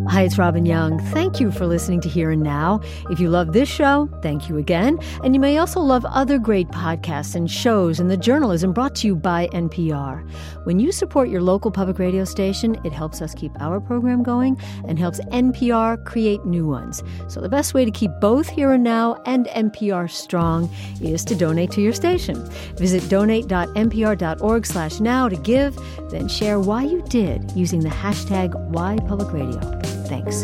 Hi, it's Robin Young. Thank you for listening to Here and Now. If you love this show, thank you again. And you may also love other great podcasts and shows and the journalism brought to you by NPR. When you support your local public radio station, it helps us keep our program going and helps NPR create new ones. So the best way to keep both Here and Now and NPR strong is to donate to your station. Visit donate.npr.org/now to give, then share why you did using the hashtag #WhyPublicRadio. Thanks.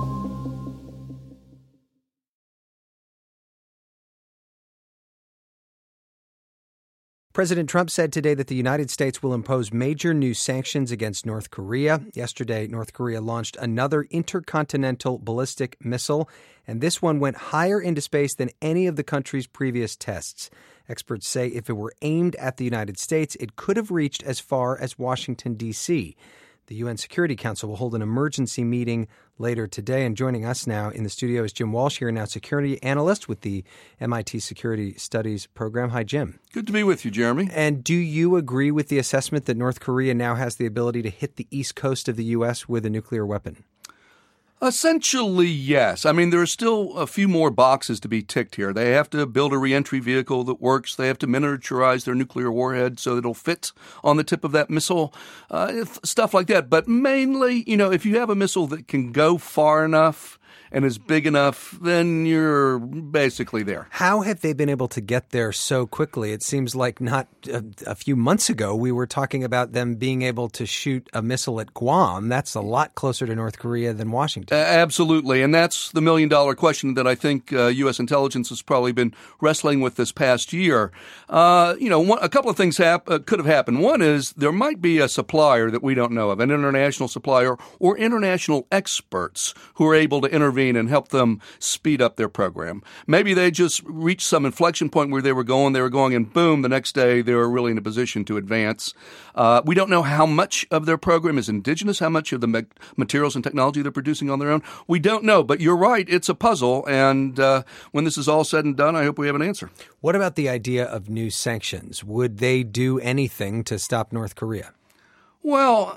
President Trump said today that the United States will impose major new sanctions against North Korea. Yesterday, North Korea launched another intercontinental ballistic missile, and this one went higher into space than any of the country's previous tests. Experts say if it were aimed at the United States, it could have reached as far as Washington, D.C. The UN Security Council will hold an emergency meeting later today. And joining us now in the studio is Jim Walsh, Here and Now security analyst with the MIT Security Studies program. Hi, Jim. Good to be with you, Jeremy. And do you agree with the assessment that North Korea now has the ability to hit the east coast of the U.S. with a nuclear weapon? Essentially, yes. I mean, there are still a few more boxes to be ticked here. They have to build a reentry vehicle that works. They have to miniaturize their nuclear warhead so it'll fit on the tip of that missile, stuff like that. But mainly, if you have a missile that can go far enough and is big enough, then you're basically there. How have they been able to get there so quickly? It seems like not a few months ago we were talking about them being able to shoot a missile at Guam. That's a lot closer to North Korea than Washington. Absolutely. And that's the million-dollar question that I think U.S. intelligence has probably been wrestling with this past year. A couple of things could have happened. One is there might be a supplier that we don't know of, an international supplier or international experts who are able to intervene and help them speed up their program. Maybe they just reached some inflection point where they were going, and boom, the next day they were really in a position to advance. We don't know how much of their program is indigenous, how much of the materials and technology they're producing on their own. We don't know, but you're right, it's a puzzle, and when this is all said and done, I hope we have an answer. What about the idea of new sanctions? Would they do anything to stop North Korea? Well,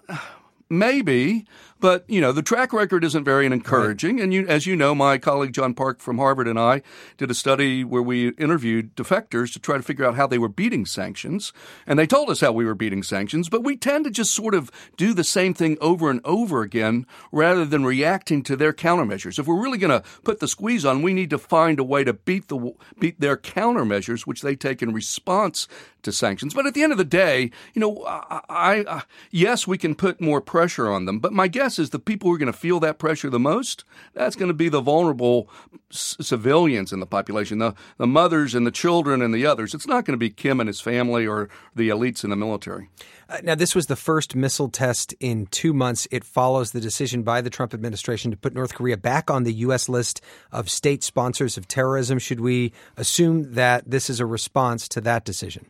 maybe, but, the track record isn't very encouraging. Right. And as you know, my colleague John Park from Harvard and I did a study where we interviewed defectors to try to figure out how they were beating sanctions. And they told us how we were beating sanctions, but we tend to just sort of do the same thing over and over again rather than reacting to their countermeasures. If we're really going to put the squeeze on, we need to find a way to beat their countermeasures, which they take in response to sanctions. But at the end of the day, yes, we can put more pressure on them, but my guess is the people who are going to feel that pressure the most, that's going to be the vulnerable civilians in the population, the mothers and the children and the others. It's not going to be Kim and his family or the elites in the military. Now, this was the first missile test in 2 months. It follows the decision by the Trump administration to put North Korea back on the U.S. list of state sponsors of terrorism. Should we assume that this is a response to that decision?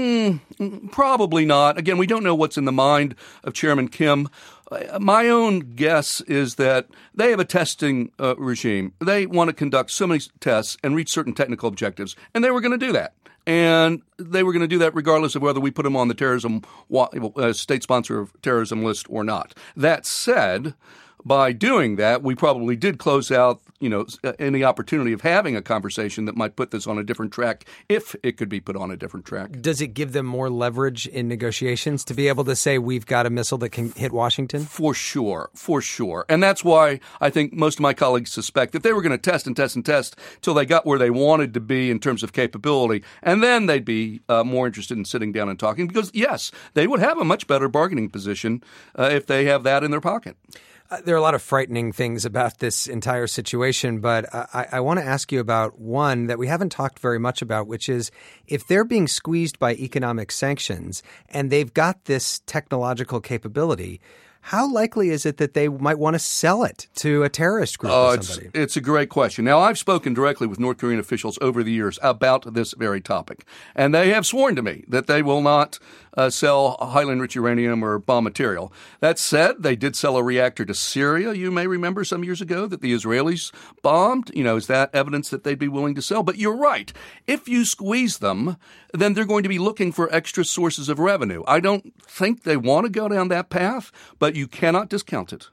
Probably not. Again, we don't know what's in the mind of Chairman Kim. My own guess is that they have a testing regime. They want to conduct so many tests and reach certain technical objectives, and they were going to do that. And they were going to do that regardless of whether we put them on the terrorism state sponsor of terrorism list or not. That said, by doing that, we probably did close out, any opportunity of having a conversation that might put this on a different track if it could be put on a different track. Does it give them more leverage in negotiations to be able to say we've got a missile that can hit Washington? For sure. And that's why I think most of my colleagues suspect that they were going to test and test and test till they got where they wanted to be in terms of capability. And then they'd be more interested in sitting down and talking because, yes, they would have a much better bargaining position if they have that in their pocket. There are a lot of frightening things about this entire situation, but I want to ask you about one that we haven't talked very much about, which is if they're being squeezed by economic sanctions and they've got this technological capability, how likely is it that they might want to sell it to a terrorist group or somebody? It's a great question. Now, I've spoken directly with North Korean officials over the years about this very topic, and they have sworn to me that they will not sell highly enriched uranium or bomb material. That said, they did sell a reactor to Syria, you may remember, some years ago that the Israelis bombed. Is that evidence that they'd be willing to sell? But you're right. If you squeeze them, then they're going to be looking for extra sources of revenue. I don't think they want to go down that path, but you cannot discount it.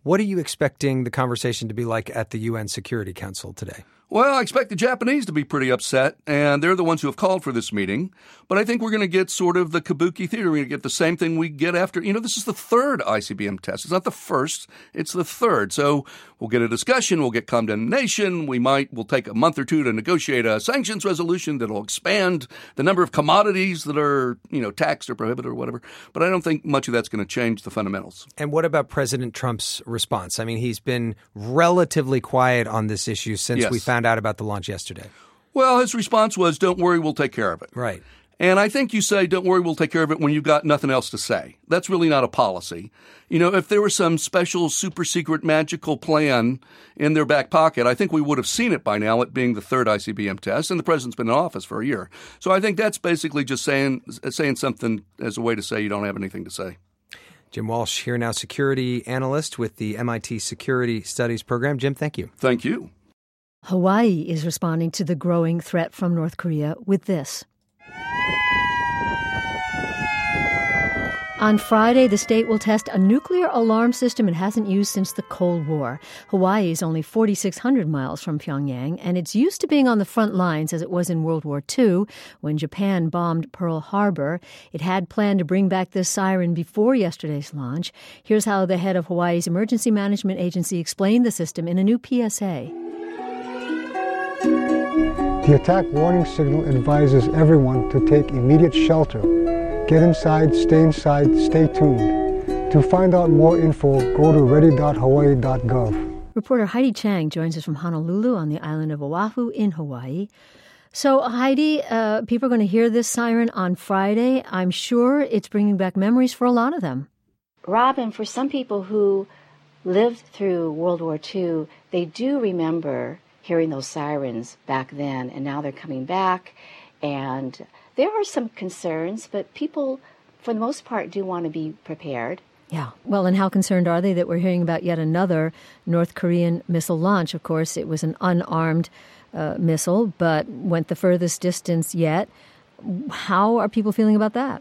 What are you expecting the conversation to be like at the UN Security Council today? Well, I expect the Japanese to be pretty upset, and they're the ones who have called for this meeting. But I think we're going to get sort of the kabuki theater. We're going to get the same thing we get after, this is the third ICBM test. It's not the first, it's the third. So we'll get a discussion, we'll get condemnation. We'll take a month or two to negotiate a sanctions resolution that'll expand the number of commodities that are, taxed or prohibited or whatever. But I don't think much of that's going to change the fundamentals. And what about President Trump's response? I mean, he's been relatively quiet on this issue since we found out about the launch yesterday. Well, his response was, don't worry, we'll take care of it. Right. And I think you say, don't worry, we'll take care of it when you've got nothing else to say. That's really not a policy. If there was some special, super secret, magical plan in their back pocket, I think we would have seen it by now, it being the third ICBM test, and the president's been in office for a year. So I think that's basically just saying something as a way to say you don't have anything to say. Jim Walsh, here now, security analyst with the MIT Security Studies Program. Jim, thank you. Thank you. Hawaii is responding to the growing threat from North Korea with this. On Friday, the state will test a nuclear alarm system it hasn't used since the Cold War. Hawaii is only 4,600 miles from Pyongyang, and it's used to being on the front lines as it was in World War II when Japan bombed Pearl Harbor. It had planned to bring back this siren before yesterday's launch. Here's how the head of Hawaii's Emergency Management Agency explained the system in a new PSA. The attack warning signal advises everyone to take immediate shelter. Get inside, stay tuned. To find out more info, go to ready.hawaii.gov. Reporter Heidi Chang joins us from Honolulu on the island of Oahu in Hawaii. So, Heidi, people are going to hear this siren on Friday. I'm sure it's bringing back memories for a lot of them. Robin, for some people who lived through World War II, they do remember hearing those sirens back then, and now they're coming back. And there are some concerns, but people, for the most part, do want to be prepared. Yeah. Well, and how concerned are they that we're hearing about yet another North Korean missile launch? Of course, it was an unarmed missile, but went the furthest distance yet. How are people feeling about that?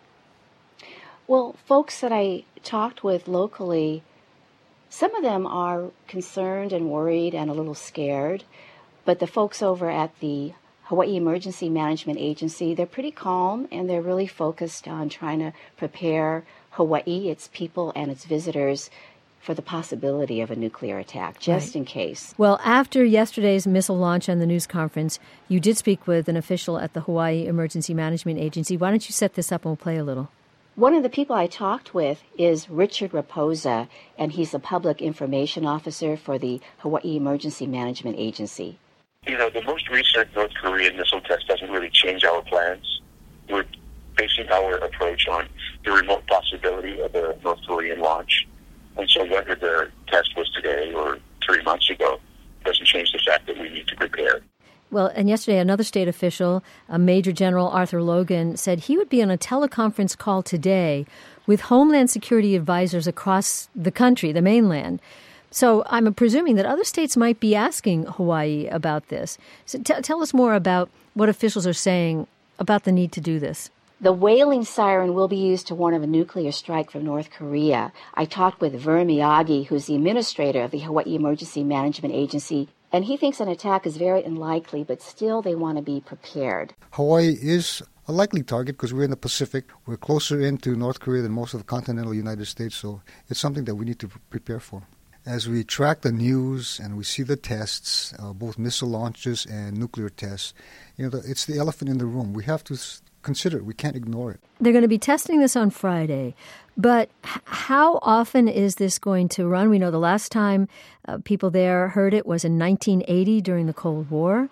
Well, folks that I talked with locally, some of them are concerned and worried and a little scared, but the folks over at the Hawaii Emergency Management Agency, they're pretty calm and they're really focused on trying to prepare Hawaii, its people, and its visitors for the possibility of a nuclear attack, just in case. Well, after yesterday's missile launch and the news conference, you did speak with an official at the Hawaii Emergency Management Agency. Why don't you set this up and we'll play a little? One of the people I talked with is Richard Raposa, and he's a public information officer for the Hawaii Emergency Management Agency. The most recent North Korean missile test doesn't really change our plans. We're basing our approach on the remote possibility of a North Korean launch. And so whether the test was today or 3 months ago doesn't change the fact that we need to prepare. Well, and yesterday another state official, Major General Arthur Logan, said he would be on a teleconference call today with Homeland Security advisors across the country, the mainland. So I'm presuming that other states might be asking Hawaii about this. So tell us more about what officials are saying about the need to do this. The wailing siren will be used to warn of a nuclear strike from North Korea. I talked with Vern Miyagi, who's the administrator of the Hawaii Emergency Management Agency, and he thinks an attack is very unlikely, but still they want to be prepared. Hawaii is a likely target because we're in the Pacific. We're closer into North Korea than most of the continental United States, so it's something that we need to prepare for. As we track the news and we see the tests, both missile launches and nuclear tests, it's the elephant in the room. We have to consider it. We can't ignore it. They're going to be testing this on Friday, but how often is this going to run? We know the last time people there heard it was in 1980 during the Cold War.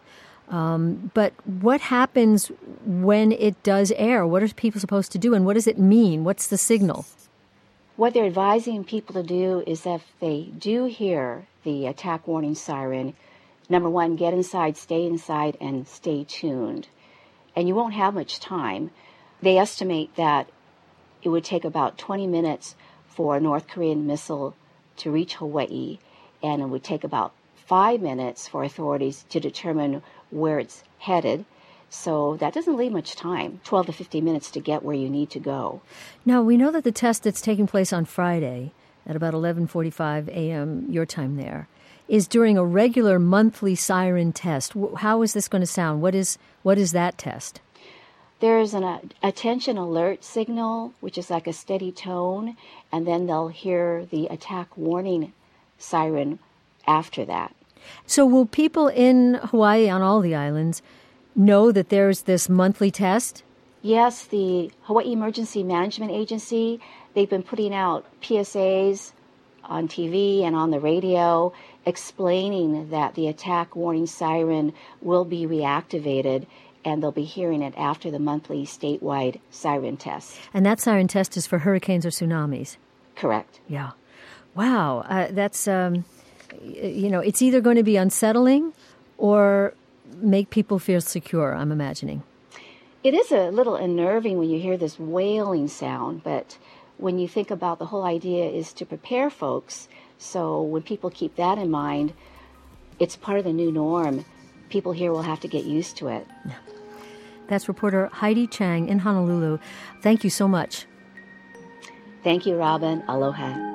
But what happens when it does air? What are people supposed to do, and what does it mean? What's the signal? What they're advising people to do is if they do hear the attack warning siren, number one, get inside, and stay tuned. And you won't have much time. They estimate that it would take about 20 minutes for a North Korean missile to reach Hawaii, and it would take about 5 minutes for authorities to determine where it's headed. So that doesn't leave much time, 12 to 15 minutes to get where you need to go. Now, we know that the test that's taking place on Friday, at about 11:45 a.m. your time there, is during a regular monthly siren test. How is this going to sound? What is that test? There's an attention alert signal, which is like a steady tone, and then they'll hear the attack warning siren after that. So will people in Hawaii, on all the islands, know that there's this monthly test? Yes, the Hawaii Emergency Management Agency, they've been putting out PSAs on TV and on the radio explaining that the attack warning siren will be reactivated, and they'll be hearing it after the monthly statewide siren test. And that siren test is for hurricanes or tsunamis? Correct. Yeah. Wow. That's, it's either going to be unsettling or make people feel secure, I'm imagining. It is a little unnerving when you hear this wailing sound, but when you think about the whole idea is to prepare folks, so when people keep that in mind, it's part of the new norm. People here will have to get used to it. That's reporter Heidi Chang in Honolulu. Thank you so much. Thank you, Robin. Aloha.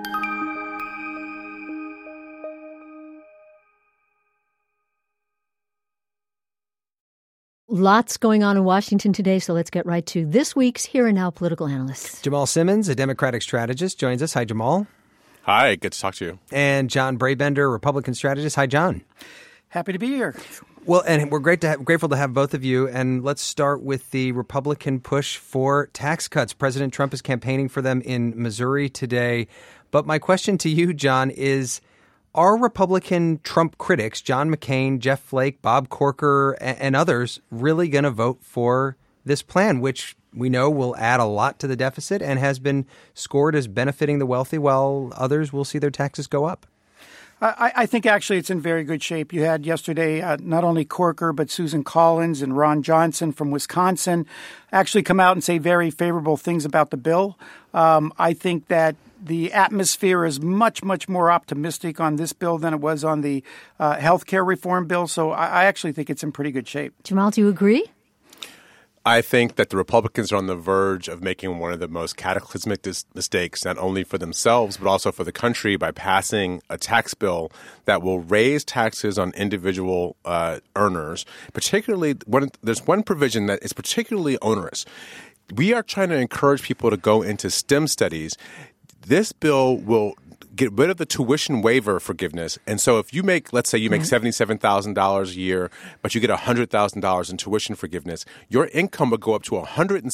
Lots going on in Washington today, so let's get right to this week's Here and Now political analysts. Jamal Simmons, a Democratic strategist, joins us. Hi, Jamal. Hi, good to talk to you. And John Brabender, Republican strategist. Hi, John. Happy to be here. Well, and we're grateful to have both of you. And let's start with the Republican push for tax cuts. President Trump is campaigning for them in Missouri today. But my question to you, John, is, are Republican Trump critics, John McCain, Jeff Flake, Bob Corker, and others, really going to vote for this plan, which we know will add a lot to the deficit and has been scored as benefiting the wealthy, while others will see their taxes go up? I think actually it's in very good shape. You had yesterday not only Corker, but Susan Collins and Ron Johnson from Wisconsin actually come out and say very favorable things about the bill. I think that the atmosphere is much, much more optimistic on this bill than it was on the health care reform bill. So I actually think it's in pretty good shape. Jamal, do you agree? I think that the Republicans are on the verge of making one of the most cataclysmic mistakes, not only for themselves, but also for the country, by passing a tax bill that will raise taxes on individual earners. Particularly, there's one provision that is particularly onerous. We are trying to encourage people to go into STEM studies. This bill will get rid of the tuition waiver forgiveness. And so if you make, let's say you make $77,000 a year, but you get $100,000 in tuition forgiveness, your income would go up to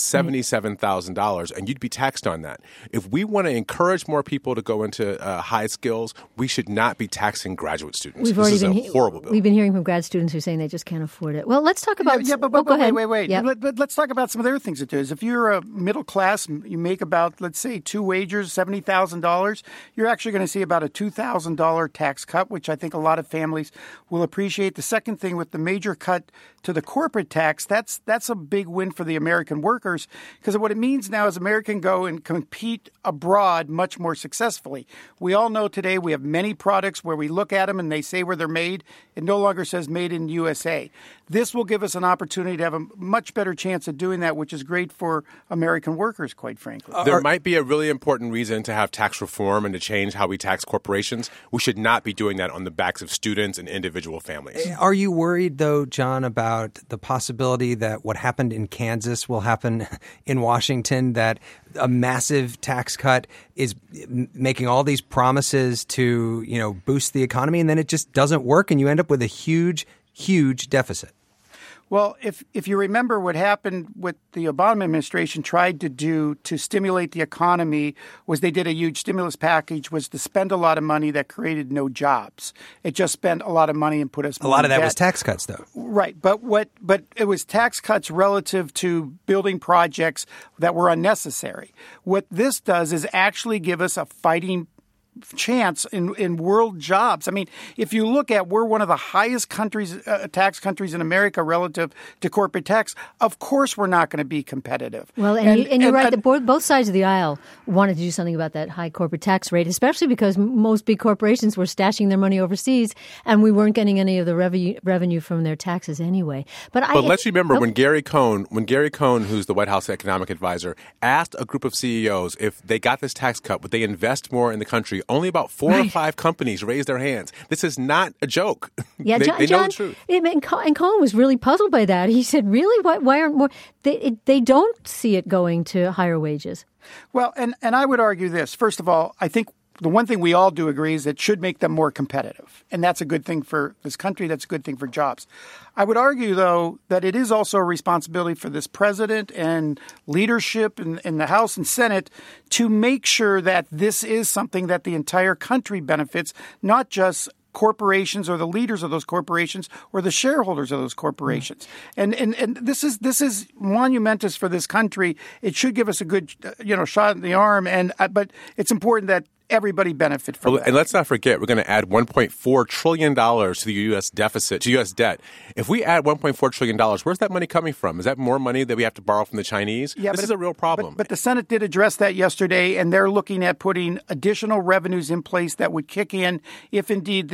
$177,000 and you'd be taxed on that. If we want to encourage more people to go into high skills, we should not be taxing graduate students. This is a horrible bill. We've been hearing from grad students who are saying they just can't afford it. Well, let's talk about... But go ahead. Wait. Yep. Let's talk about some of the other things it does. If you're a middle class, you make about, let's say, two wagers, $70,000, you're actually going to see about a $2,000 tax cut, which I think a lot of families will appreciate. The second thing, with the major cut to the corporate tax, that's a big win for the American workers, because what it means now is America can go and compete abroad much more successfully. We all know today we have many products where we look at them and they say where they're made. It no longer says made in USA. This will give us an opportunity to have a much better chance of doing that, which is great for American workers, quite frankly. There might be a really important reason to have tax reform and to change how we tax corporations. We should not be doing that on the backs of students and individual families. Are you worried, though, John, about the possibility that what happened in Kansas will happen in Washington, that a massive tax cut is making all these promises to, boost the economy, and then it just doesn't work and you end up with a huge, huge deficit? Well, if you remember what happened, what the Obama administration tried to do to stimulate the economy was they did a huge stimulus package, was to spend a lot of money that created no jobs. It just spent a lot of money and put us more A lot of that debt. was tax cuts, though. Right. But it was tax cuts relative to building projects that were unnecessary. What this does is actually give us a fighting chance in world jobs. I mean, if you look at, we're one of the highest countries, tax countries in America relative to corporate tax. Of course, we're not going to be competitive. Well, and you're right. Both sides of the aisle wanted to do something about that high corporate tax rate, especially because most big corporations were stashing their money overseas, and we weren't getting any of the revenue from their taxes anyway. But let's remember when Gary Cohn, who's the White House economic advisor, asked a group of CEOs if they got this tax cut, would they invest more in the country? only about 4 or 5 companies raised their hands. This is not a joke. Yeah, they know the truth. And Cohen was really puzzled by that. He said, really? Why aren't more? They don't see it going to higher wages. Well, and I would argue this. First of all, I think the one thing we all do agree is it should make them more competitive. And that's a good thing for this country. That's a good thing for jobs. I would argue, though, that it is also a responsibility for this president and leadership in the House and Senate to make sure that this is something that the entire country benefits, not just corporations or the leaders of those corporations or the shareholders of those corporations. And this is monumentous for this country. It should give us a good shot in the arm. But it's important that everybody benefit from that. And let's not forget, we're going to add $1.4 trillion to the U.S. deficit, to U.S. debt. If we add $1.4 trillion, where's that money coming from? Is that more money that we have to borrow from the Chinese? Yeah, this is a real problem. But the Senate did address that yesterday, and they're looking at putting additional revenues in place that would kick in if indeed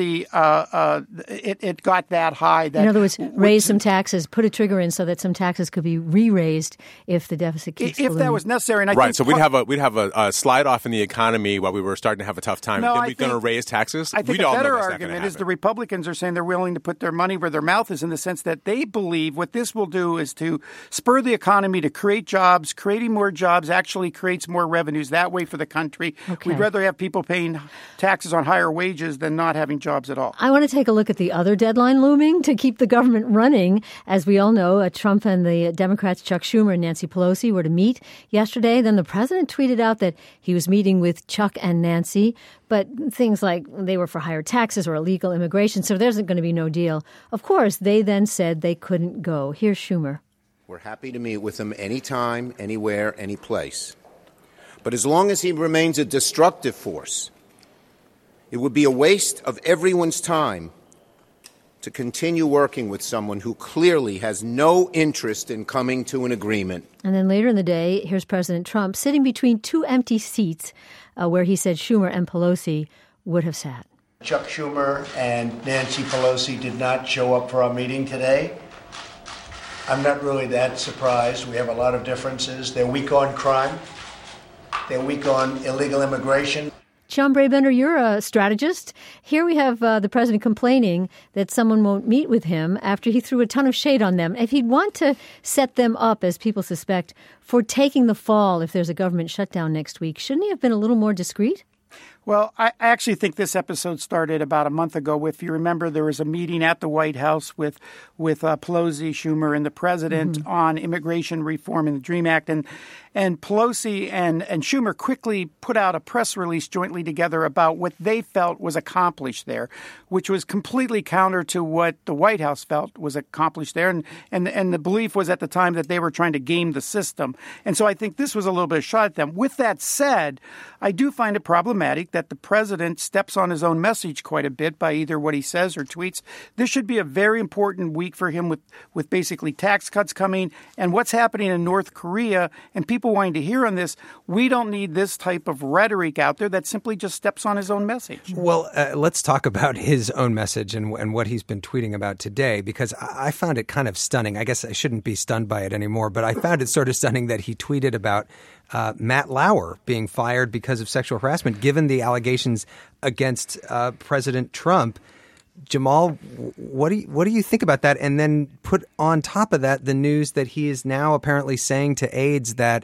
it got that high. In other words, raise some taxes, put a trigger in so that some taxes could be re-raised if the deficit keeps if that was necessary. And I right. think so we'd have a slide off in the economy while we were starting to have a tough time. No, then we're going to raise taxes. I think a better argument is the Republicans are saying they're willing to put their money where their mouth is, in the sense that they believe what this will do is to spur the economy to create jobs. Creating more jobs actually creates more revenues that way for the country. Okay. We'd rather have people paying taxes on higher wages than not having jobs at all. I want to take a look at the other deadline looming to keep the government running. As we all know, Trump and the Democrats, Chuck Schumer and Nancy Pelosi, were to meet yesterday. Then the president tweeted out that he was meeting with Chuck and Nancy, but things like they were for higher taxes or illegal immigration, so there's going to be no deal. Of course, they then said they couldn't go. Here's Schumer. We're happy to meet with him anytime, anywhere, any place. But as long as he remains a destructive force, it would be a waste of everyone's time to continue working with someone who clearly has no interest in coming to an agreement. And then later in the day, here's President Trump sitting between 2 empty seats where he said Schumer and Pelosi would have sat. Chuck Schumer and Nancy Pelosi did not show up for our meeting today. I'm not really that surprised. We have a lot of differences. They're weak on crime. They're weak on illegal immigration. John Brabender, you're a strategist. Here we have the president complaining that someone won't meet with him after he threw a ton of shade on them. If he'd want to set them up, as people suspect, for taking the fall if there's a government shutdown next week, shouldn't he have been a little more discreet? Well, I actually think this episode started about a month ago. If you remember, there was a meeting at the White House with Pelosi, Schumer, and the president on immigration reform and the DREAM Act. And Pelosi and Schumer quickly put out a press release jointly together about what they felt was accomplished there, which was completely counter to what the White House felt was accomplished there. And the belief was at the time that they were trying to game the system. And so I think this was a little bit of a shot at them. With that said, I do find it problematic that the president steps on his own message quite a bit by either what he says or tweets. This should be a very important week for him with basically tax cuts coming and what's happening in North Korea and people wanting to hear on this. We don't need this type of rhetoric out there that simply just steps on his own message. Well, let's talk about his own message and what he's been tweeting about today, because I found it kind of stunning. I guess I shouldn't be stunned by it anymore, but I found it sort of stunning that he tweeted about Matt Lauer being fired because of sexual harassment, given the allegations against President Trump. Jamal, what do you think about that? And then put on top of that the news that he is now apparently saying to aides that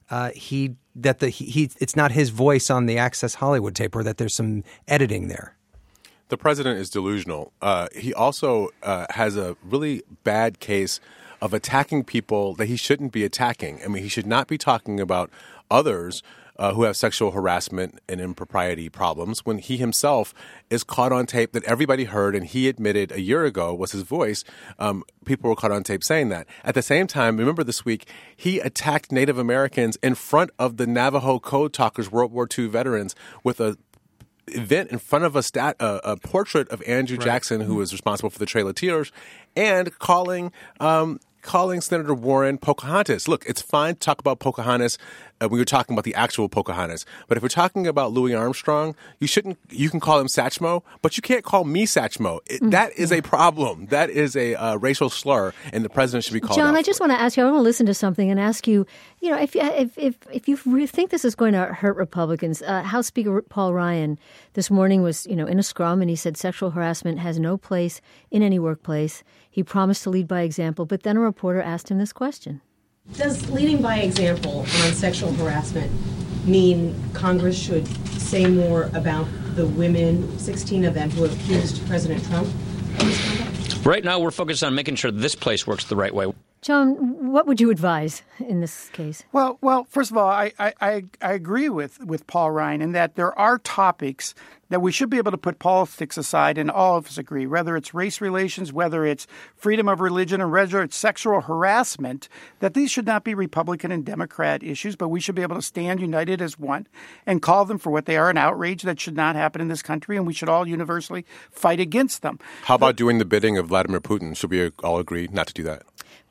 it's not his voice on the Access Hollywood tape, or that there's some editing there. The president is delusional. He also has a really bad case of attacking people that he shouldn't be attacking. I mean, he should not be talking about others who have sexual harassment and impropriety problems when he himself is caught on tape that everybody heard and he admitted a year ago was his voice. People were caught on tape saying that. At the same time, remember this week, he attacked Native Americans in front of the Navajo Code Talkers, World War II veterans, with a event in front of a portrait of Andrew Jackson, who was responsible for the Trail of Tears, and calling calling Senator Warren Pocahontas. Look, it's fine to talk about Pocahontas when you're talking about the actual Pocahontas. But if we're talking about Louis Armstrong, you can call him Satchmo, but you can't call me Satchmo. That is a problem. That is a racial slur, and the president should be called out. John, I just want to ask you, I want to listen to something and ask you, if you really think this is going to hurt Republicans, House Speaker Paul Ryan this morning was, in a scrum, and he said sexual harassment has no place in any workplace. He promised to lead by example, but then a reporter asked him this question. Does leading by example on sexual harassment mean Congress should say more about the women, 16 of them, who have accused President Trump of misconduct? Right now, we're focused on making sure this place works the right way. John, what would you advise in this case? Well, first of all, I agree with Paul Ryan in that there are topics that we should be able to put politics aside, and all of us agree, whether it's race relations, whether it's freedom of religion, and whether it's sexual harassment, that these should not be Republican and Democrat issues, but we should be able to stand united as one and call them for what they are, an outrage that should not happen in this country, and we should all universally fight against them. How about doing the bidding of Vladimir Putin? Should we all agree not to do that?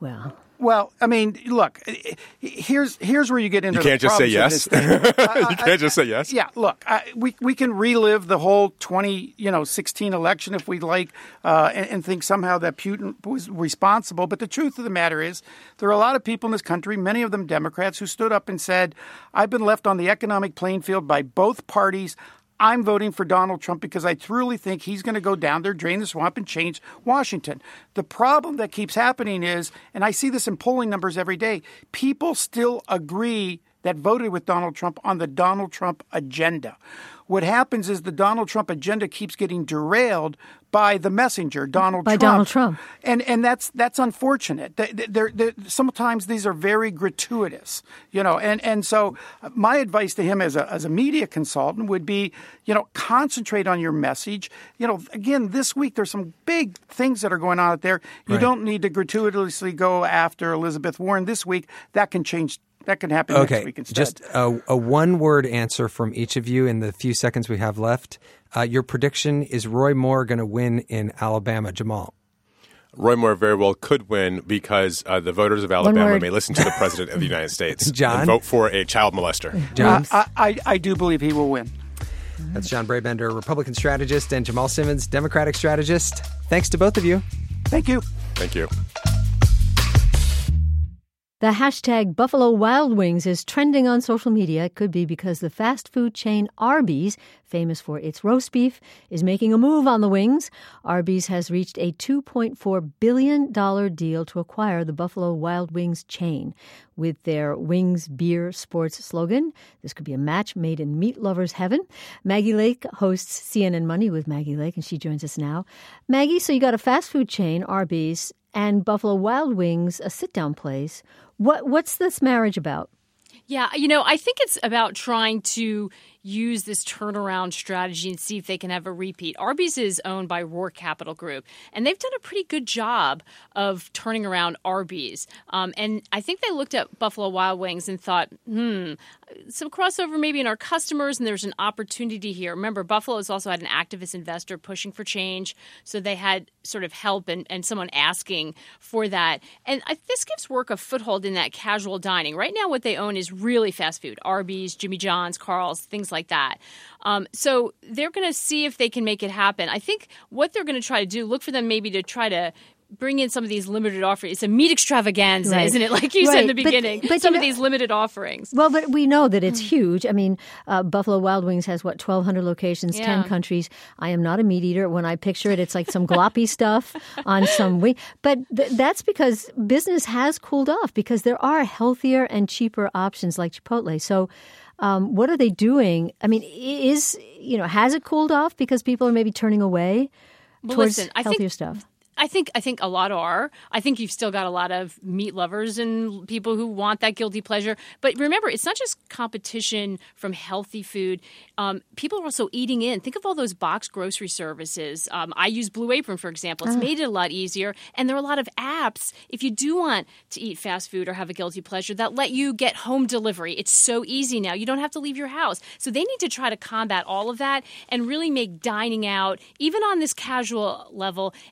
Well, I mean, look, here's where you get into the problems. You can't just say yes? You can't just say yes? Yeah, look, we can relive the whole 2016 election if we'd like and think somehow that Putin was responsible. But the truth of the matter is there are a lot of people in this country, many of them Democrats, who stood up and said, I've been left on the economic playing field by both parties. I'm voting for Donald Trump because I truly think he's going to go down there, drain the swamp, and change Washington. The problem that keeps happening is, and I see this in polling numbers every day, people still agree that voted with Donald Trump on the Donald Trump agenda. What happens is the Donald Trump agenda keeps getting derailed by the messenger, Donald Trump. And that's unfortunate. Sometimes these are very gratuitous, and so my advice to him as a media consultant would be, concentrate on your message. Again, this week there's some big things that are going on out there. You don't need to gratuitously go after Elizabeth Warren this week. That can change. That can happen next week instead. Just a one-word answer from each of you in the few seconds we have left. Your prediction, is Roy Moore going to win in Alabama? Jamal? Roy Moore very well could win because the voters of Alabama may listen to the President of the United States and vote for a child molester. John? I do believe he will win. That's John Brabender, Republican strategist, and Jamal Simmons, Democratic strategist. Thanks to both of you. Thank you. Thank you. The hashtag Buffalo Wild Wings is trending on social media. It could be because the fast food chain Arby's, famous for its roast beef, is making a move on the wings. Arby's has reached a $2.4 billion deal to acquire the Buffalo Wild Wings chain. With their Wings Beer Sports slogan, this could be a match made in meat lovers' heaven. Maggie Lake hosts CNN Money with Maggie Lake, and she joins us now. Maggie, so you got a fast food chain, Arby's, and Buffalo Wild Wings, a sit-down place. What's this marriage about? Yeah, I think it's about trying to use this turnaround strategy and see if they can have a repeat. Arby's is owned by Roark Capital Group, and they've done a pretty good job of turning around Arby's. And I think they looked at Buffalo Wild Wings and thought, some crossover maybe in our customers, and there's an opportunity here. Remember, Buffalo has also had an activist investor pushing for change, so they had sort of help and someone asking for that. And this gives Roark a foothold in that casual dining. Right now, what they own is really fast food. Arby's, Jimmy John's, Carl's, things like that. So they're going to see if they can make it happen. I think what they're going to try to do, look for them maybe to try to bring in some of these limited offerings. It's a meat extravaganza, isn't it? Like you said in the beginning, but some of these limited offerings. Well, but we know that it's huge. I mean, Buffalo Wild Wings has, 1,200 locations, 10 countries. I am not a meat eater. When I picture it, it's like some gloppy stuff on some wing. But that's because business has cooled off because there are healthier and cheaper options like Chipotle. So what are they doing? I mean, has it cooled off because people are maybe turning away towards healthier stuff? I think a lot are. I think you've still got a lot of meat lovers and people who want that guilty pleasure. But remember, it's not just competition from healthy food. People are also eating in. Think of all those box grocery services. I use Blue Apron, for example. It's made it a lot easier. And there are a lot of apps, if you do want to eat fast food or have a guilty pleasure, that let you get home delivery. It's so easy now. You don't have to leave your house. So they need to try to combat all of that and really make dining out, even on this casual level, an event.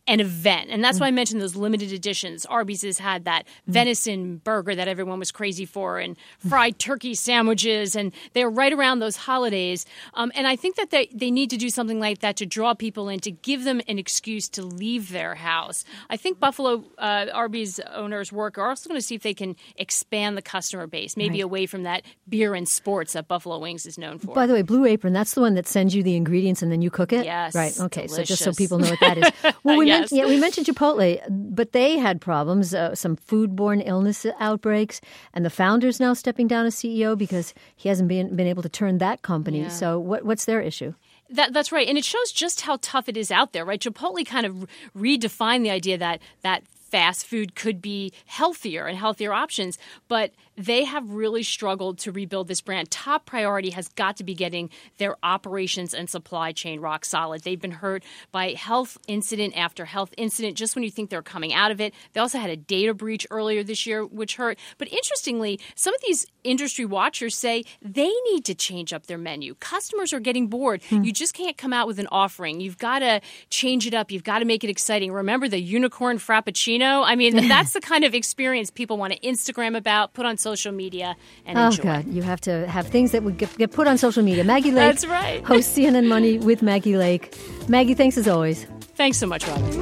event. And that's why I mentioned those limited editions. Arby's has had that venison burger that everyone was crazy for and fried turkey sandwiches. And they're right around those holidays. And I think that they need to do something like that to draw people in, to give them an excuse to leave their house. I think Buffalo Arby's owners work are also going to see if they can expand the customer base, maybe away from that beer and sports that Buffalo Wings is known for. By the way, Blue Apron, that's the one that sends you the ingredients and then you cook it? Yes. Right, okay. Delicious. So just so people know what that is. Well, we mentioned Chipotle, but they had problems, some foodborne illness outbreaks, and the founder's now stepping down as CEO because he hasn't been able to turn that company. Yeah. So what's their issue? That's right. And it shows just how tough it is out there, right? Chipotle kind of redefined the idea that fast food could be healthier and healthier options, but they have really struggled to rebuild this brand. Top priority has got to be getting their operations and supply chain rock solid. They've been hurt by health incident after health incident just when you think they're coming out of it. They also had a data breach earlier this year, which hurt. But interestingly, some of these industry watchers say they need to change up their menu. Customers are getting bored. You just can't come out with an offering. You've got to change it up. You've got to make it exciting. Remember the unicorn frappuccino? I mean, that's the kind of experience people want to Instagram about, put on social media, and enjoy. Oh, God. You have to have things that would get put on social media. Maggie Lake That's right. hosts CNN Money with Maggie Lake. Maggie, thanks as always. Thanks so much, Robin.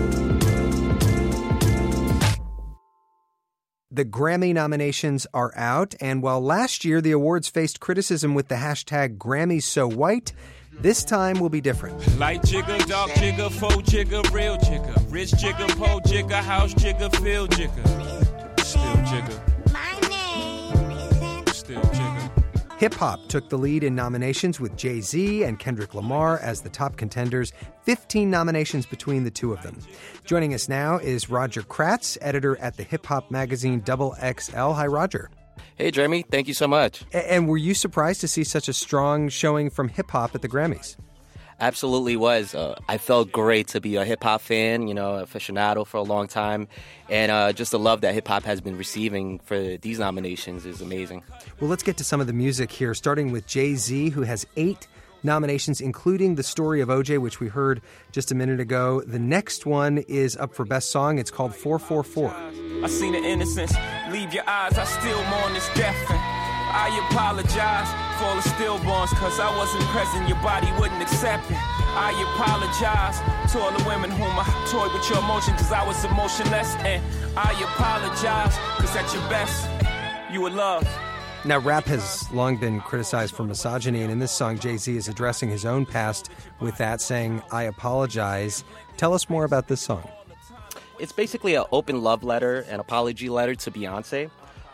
The Grammy nominations are out, and while last year the awards faced criticism with the hashtag GrammySoWhite, this time will be different. Light jigger, dark jigger, faux jigger, real jigger, rich jigger, po jigger, house jigger, field jigger, still jigger. My name is still jigger. Hip-hop took the lead in nominations with Jay-Z and Kendrick Lamar as the top contenders, 15 nominations between the two of them. Joining us now is Roger Kratz, editor at the hip-hop magazine XXL. Hi, Roger. Hey, Jeremy. Thank you so much. And were you surprised to see such a strong showing from hip-hop at the Grammys? Absolutely was. I felt great to be a hip-hop fan, aficionado for a long time. And just the love that hip-hop has been receiving for these nominations is amazing. Well, let's get to some of the music here, starting with Jay-Z, who has 8 nominations, including The Story of O.J., which we heard just a minute ago. The next one is up for Best Song. It's called 444. I seen the innocence leave your eyes. I still mourn this death. I apologize for all the stillborns, cause I wasn't present, your body wouldn't accept it. I apologize to all the women whom I toyed with your emotion, cause I was emotionless. And I apologize, cause at your best, you were love. Now, rap has long been criticized for misogyny, and in this song, Jay-Z is addressing his own past with that, saying, I apologize. Tell us more about this song. It's basically an open love letter, an apology letter to Beyonce.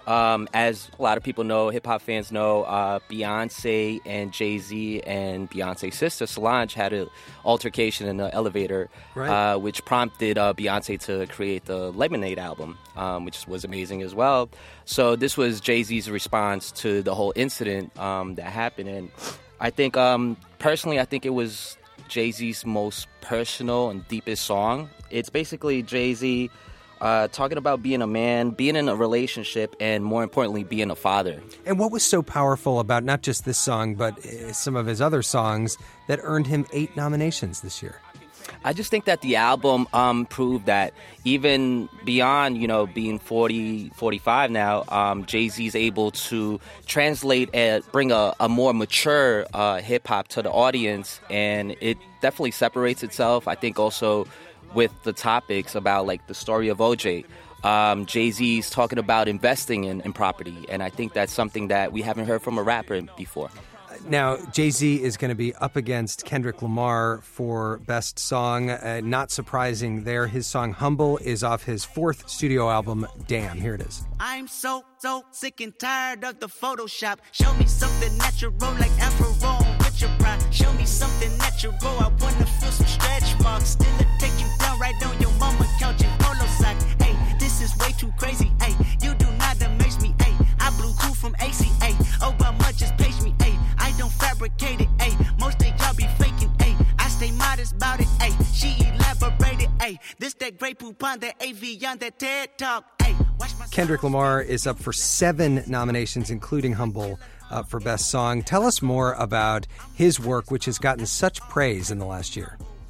As a lot of people know, hip-hop fans know, Beyonce and Jay-Z and Beyonce's sister Solange had an altercation in the elevator, right. Which prompted Beyonce to create the Lemonade album, which was amazing as well. So this was Jay-Z's response to the whole incident that happened. And I think, personally, I think it was Jay-Z's most personal and deepest song. It's basically Jay-Z talking about being a man, being in a relationship, and more importantly, being a father. And what was so powerful about not just this song, but some of his other songs that earned him 8 nominations this year? I just think that the album proved that even beyond, being 40, 45 now, Jay-Z's able to translate and bring a more mature hip-hop to the audience, and it definitely separates itself. I think also with the topics about like the story of OJ. Jay-Z's talking about investing in property, and I think that's something that we haven't heard from a rapper before. Now, Jay-Z is going to be up against Kendrick Lamar for Best Song. Not surprising there. His song Humble is off his 4th studio album, Damn. Here it is. I'm so sick and tired of the Photoshop. Show me something natural like Afro with your pride. Show me something natural. I want to feel some stretch marks. Still take you down right on your mama couch in polo socks. Hey, this is way too crazy. Hey, you do not amaze me. Hey, I blew cool from ACA. Obama just page me. Hey, I don't fabricate it. Hey, most of y'all be faking. Hey, I stay modest about it. Hey, she elaborated. Hey, this that great poop on that AV on that TED Talk. Hey, Kendrick Lamar is up for 7 nominations, including Humble, for Best Song. Tell us more about his work, which has gotten such praise in the last year.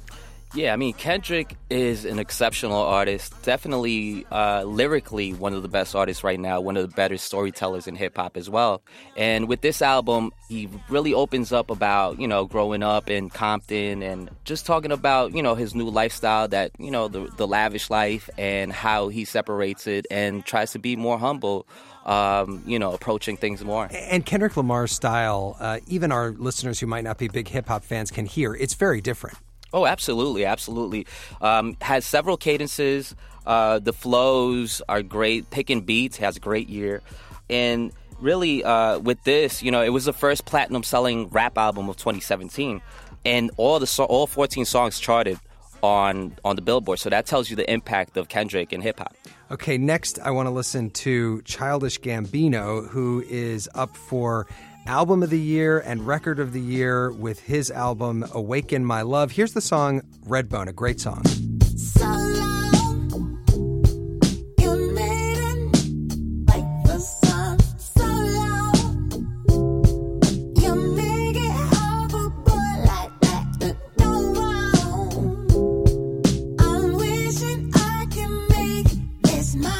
Yeah, I mean, Kendrick is an exceptional artist. Definitely lyrically one of the best artists right now, one of the better storytellers in hip-hop as well. And with this album, he really opens up about, growing up in Compton and just talking about, his new lifestyle, that, the lavish life and how he separates it and tries to be more humble. Approaching things more. And Kendrick Lamar's style, even our listeners who might not be big hip-hop fans can hear, it's very different. Oh, absolutely, absolutely. Has several cadences. The flows are great. Picking beats, has a great year. And really, with this, it was the first platinum-selling rap album of 2017. And all 14 songs charted on the Billboard. So that tells you the impact of Kendrick in hip-hop. Okay, next I want to listen to Childish Gambino, who is up for Album of the Year and Record of the Year with his album Awaken My Love. Here's the song Redbone, a great song. So long, you made it like the sun. So long, you make it hard for a boy like that to go wrong. I'm wishing I can make this mine.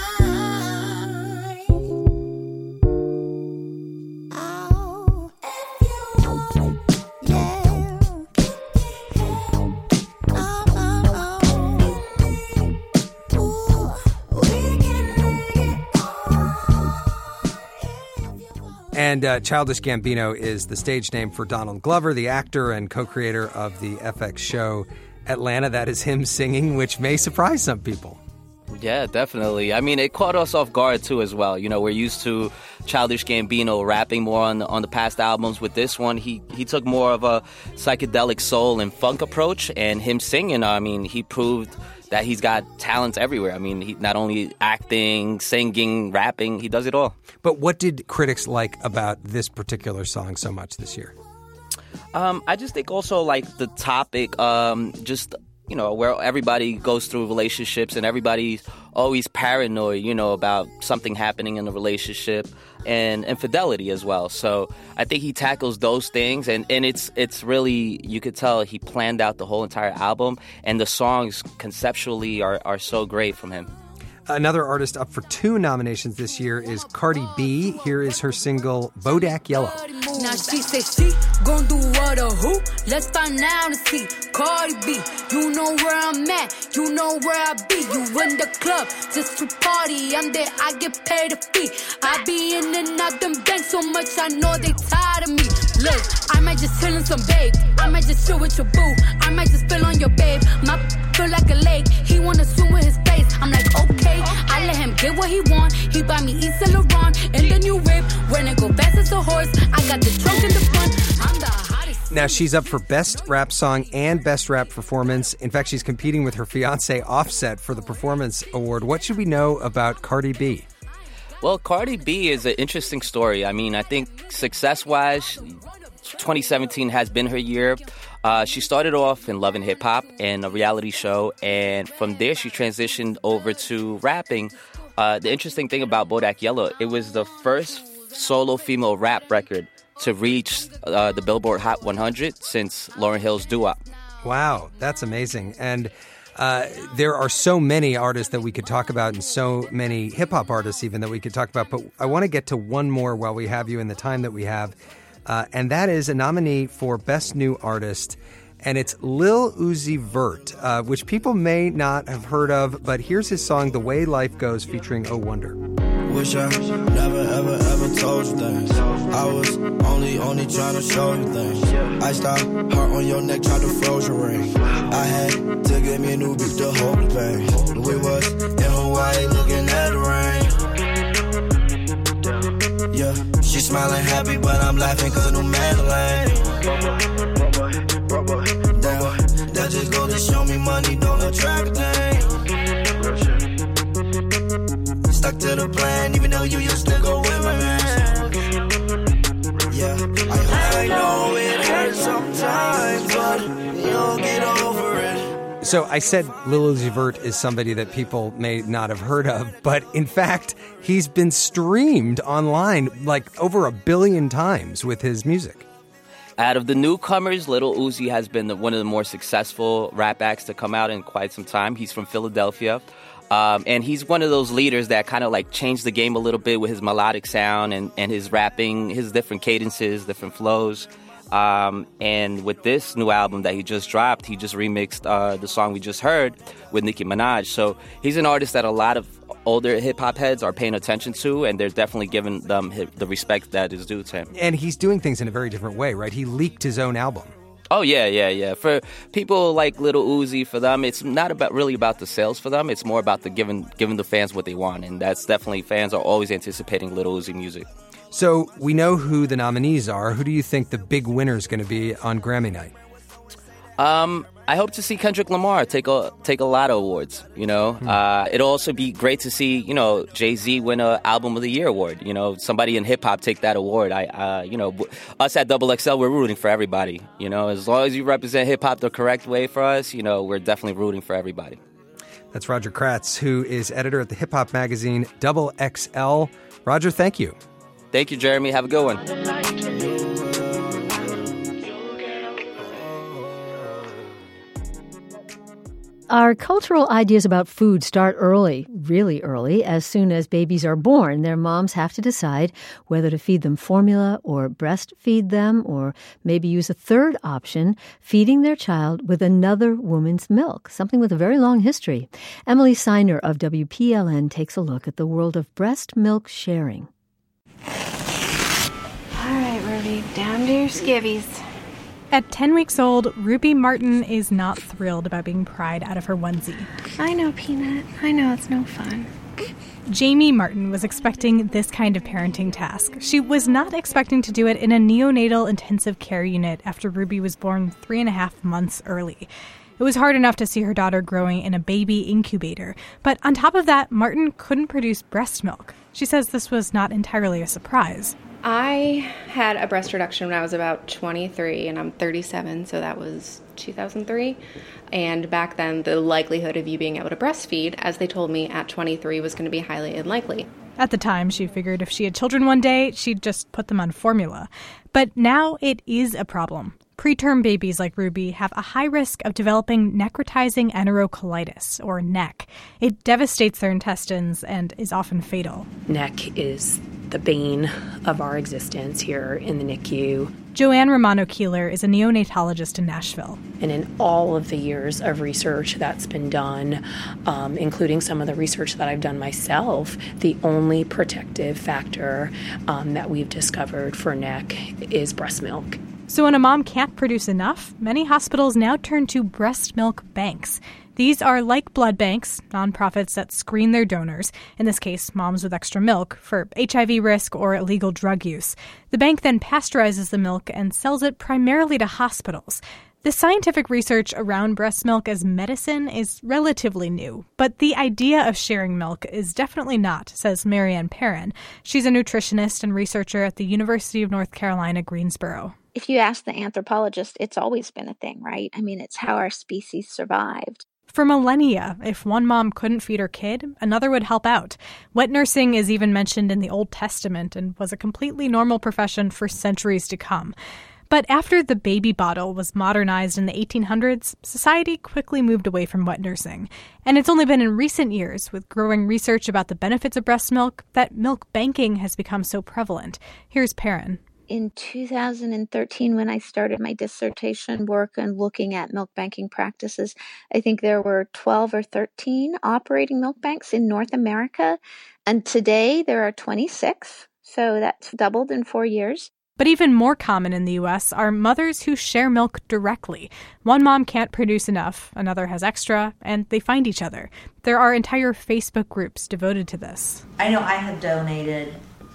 And Childish Gambino is the stage name for Donald Glover, the actor and co-creator of the FX show Atlanta. That is him singing, which may surprise some people. Yeah, definitely. I mean, it caught us off guard, too, as well. We're used to Childish Gambino rapping more on the past albums. With this one, he took more of a psychedelic soul and funk approach. And him singing, I mean, he proved that he's got talents everywhere. I mean, he not only acting, singing, rapping, he does it all. But what did critics like about this particular song so much this year? I just think also like the topic, where everybody goes through relationships and everybody's always paranoid, about something happening in the relationship and infidelity as well. So I think he tackles those things and it's really, you could tell he planned out the whole entire album and the songs conceptually are so great from him. Another artist up for 2 nominations this year is Cardi B. Here is her single, Bodak Yellow. Now she say she gon' do what or who? Let's find out and see. Cardi B, you know where I'm at, you know where I be. You in the club just to party, I'm there, I get paid a fee. I be in and out them banks so much, I know they tired of me. Look, I might just chill in some babe, I might just chill with your boo, I might just spill on your babe. My feel like a lake, he wanna swim with his face. I'm like, okay, I let him get what he want. He buy me East Saint Laurent in the new whip. When it go fast as a horse, I got the trunk in the front. I'm the hottest. Now she's up for Best Rap Song and Best Rap Performance. In fact, she's competing with her fiancé Offset for the Performance Award. What should we know about Cardi B? Well, Cardi B is an interesting story. I mean, I think success-wise, 2017 has been her year. She started off in Love and Hip Hop and a reality show, and from there she transitioned over to rapping. The interesting thing about Bodak Yellow, it was the first solo female rap record to reach the Billboard Hot 100 since Lauryn Hill's doo-wop. Wow, that's amazing. And there are so many artists that we could talk about and so many hip-hop artists even that we could talk about, but I want to get to one more while we have you in the time that we have. And that is a nominee for Best New Artist, and it's Lil Uzi Vert, which people may not have heard of, but here's his song, The Way Life Goes, featuring Oh Wonder. Wish I never, ever told you things. I was only trying to show you things. I stopped, heart on your neck, tried to froze your ring. I had to get me a new beat to hold the pain. We was in Hawaii looking at the rain. Yeah, she smiling happy, but I'm laughing cause I knew Madeline. Damn, that just goes to show me money don't attract things. Stuck to the plan, even though you used to go with my man. Yeah, I know it hurts sometimes, but you'll get over it. So I said Lil Uzi Vert is somebody that people may not have heard of, but in fact, he's been streamed online like over 1 billion times with his music. Out of the newcomers, Lil Uzi has been one of the more successful rap acts to come out in quite some time. He's from Philadelphia. And he's one of those leaders that kind of like changed the game a little bit with his melodic sound and his rapping, his different cadences, different flows. And with this new album that he just dropped, he just remixed the song we just heard with Nicki Minaj. So he's an artist that a lot of older hip-hop heads are paying attention to, and they're definitely giving them the respect that is due to him. And he's doing things in a very different way, right? He leaked his own album. Oh, yeah. For people like Lil Uzi, for them, it's not really about the sales for them. It's more about the giving the fans what they want, and that's definitely, fans are always anticipating Lil Uzi music. So we know who the nominees are. Who do you think the big winner is going to be on Grammy night? I hope to see Kendrick Lamar take a lot of awards, you know. It'll also be great to see, you know, Jay-Z win a Album of the Year award. You know, somebody in hip-hop take that award. Us at XXL, we're rooting for everybody. You know, as long as you represent hip-hop the correct way for us, you know, we're definitely rooting for everybody. That's Roger Kratz, who is editor at the hip-hop magazine XXL. Roger, thank you. Thank you, Jeremy. Have a good one. Our cultural ideas about food start early, really early. As soon as babies are born, their moms have to decide whether to feed them formula or breastfeed them, or maybe use a third option, feeding their child with another woman's milk, something with a very long history. Emily Seiner of WPLN takes a look at the world of breast milk sharing. All right, Ruby, down to your skivvies. At 10 weeks old, Ruby Martin is not thrilled about being pried out of her onesie. I know, Peanut. I know, it's no fun. Jamie Martin was expecting this kind of parenting task. She was not expecting to do it in a neonatal intensive care unit after Ruby was born 3.5 months early. It was hard enough to see her daughter growing in a baby incubator. But on top of that, Martin couldn't produce breast milk. She says this was not entirely a surprise. I had a breast reduction when I was about 23, and I'm 37, so that was 2003. And back then, the likelihood of you being able to breastfeed, as they told me at 23, was going to be highly unlikely. At the time, she figured if she had children one day, she'd just put them on formula. But now it is a problem. Preterm babies like Ruby have a high risk of developing necrotizing enterocolitis, or NEC. It devastates their intestines and is often fatal. NEC is the bane of our existence here in the NICU. Joanne Romano-Keeler is a neonatologist in Nashville. And in all of the years of research that's been done, including some of the research that I've done myself, the only protective factor that we've discovered for NEC is breast milk. So when a mom can't produce enough, many hospitals now turn to breast milk banks. These are like blood banks, nonprofits that screen their donors, in this case, moms with extra milk, for HIV risk or illegal drug use. The bank then pasteurizes the milk and sells it primarily to hospitals. The scientific research around breast milk as medicine is relatively new, but the idea of sharing milk is definitely not, says Marianne Perrin. She's a nutritionist and researcher at the University of North Carolina, Greensboro. If you ask the anthropologist, it's always been a thing, right? I mean, it's how our species survived. For millennia, if one mom couldn't feed her kid, another would help out. Wet nursing is even mentioned in the Old Testament and was a completely normal profession for centuries to come. But after the baby bottle was modernized in the 1800s, society quickly moved away from wet nursing. And it's only been in recent years, with growing research about the benefits of breast milk, that milk banking has become so prevalent. Here's Perrin. In 2013, when I started my dissertation work and looking at milk banking practices, I think there were 12 or 13 operating milk banks in North America. And today there are 26. So that's doubled in 4 years. But even more common in the U.S. are mothers who share milk directly. One mom can't produce enough, another has extra, and they find each other. There are entire Facebook groups devoted to this. I know I have donated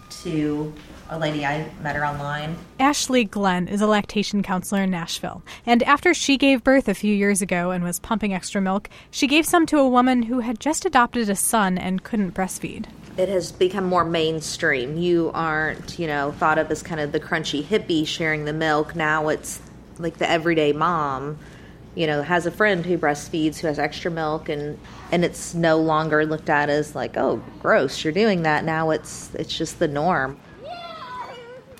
to a lady, I met her online. Ashley Glenn is a lactation counselor in Nashville. And after she gave birth a few years ago and was pumping extra milk, she gave some to a woman who had just adopted a son and couldn't breastfeed. It has become more mainstream. You aren't, thought of as kind of the crunchy hippie sharing the milk. Now it's like the everyday mom, has a friend who breastfeeds, who has extra milk, and it's no longer looked at as like, oh, gross, you're doing that. Now it's just the norm.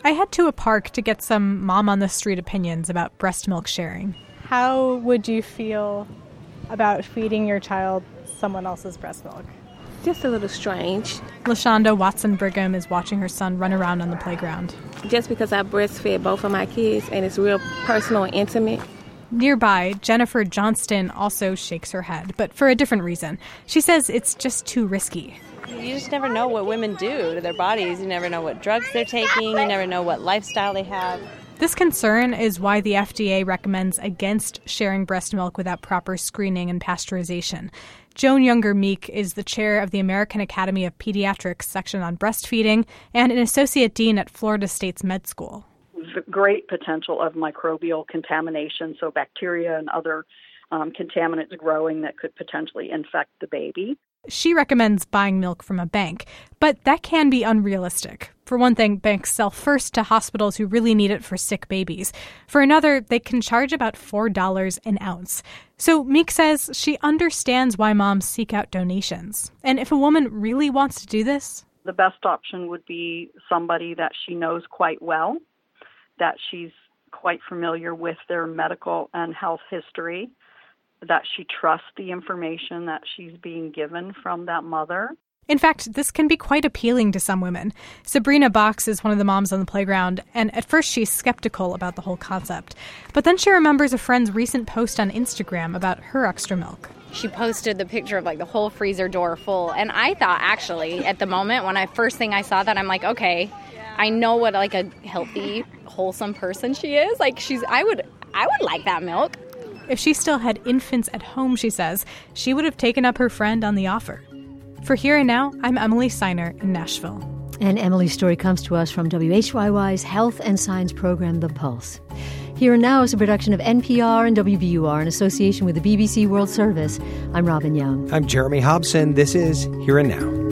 I head to a park to get some mom-on-the-street opinions about breast milk sharing. How would you feel about feeding your child someone else's breast milk? Just a little strange. LaShonda Watson-Brigham is watching her son run around on the playground. Just because I breastfed both of my kids and it's real personal and intimate. Nearby, Jennifer Johnston also shakes her head, but for a different reason. She says it's just too risky. You just never know what women do to their bodies. You never know what drugs they're taking. You never know what lifestyle they have. This concern is why the FDA recommends against sharing breast milk without proper screening and pasteurization. Joan Younger-Meek is the chair of the American Academy of Pediatrics section on breastfeeding and an associate dean at Florida State's Med School. The great potential of microbial contamination, so bacteria and other contaminants growing that could potentially infect the baby. She recommends buying milk from a bank, but that can be unrealistic. For one thing, banks sell first to hospitals who really need it for sick babies. For another, they can charge about $4 an ounce. So Meek says she understands why moms seek out donations. And if a woman really wants to do this, the best option would be somebody that she knows quite well, that she's quite familiar with their medical and health history, that she trusts the information that she's being given from that mother. In fact, this can be quite appealing to some women. Sabrina Box is one of the moms on the playground, and at first she's skeptical about the whole concept. But then she remembers a friend's recent post on Instagram about her extra milk. She posted the picture of the whole freezer door full, and I thought actually at the moment when I saw that, I'm like, okay, I know what a healthy, wholesome person she is. I would like that milk. If she still had infants at home, she says, she would have taken up her friend on the offer. For Here and Now, I'm Emily Seiner in Nashville. And Emily's story comes to us from WHYY's Health and Science program, The Pulse. Here and Now is a production of NPR and WBUR in association with the BBC World Service. I'm Robin Young. I'm Jeremy Hobson. This is Here and Now.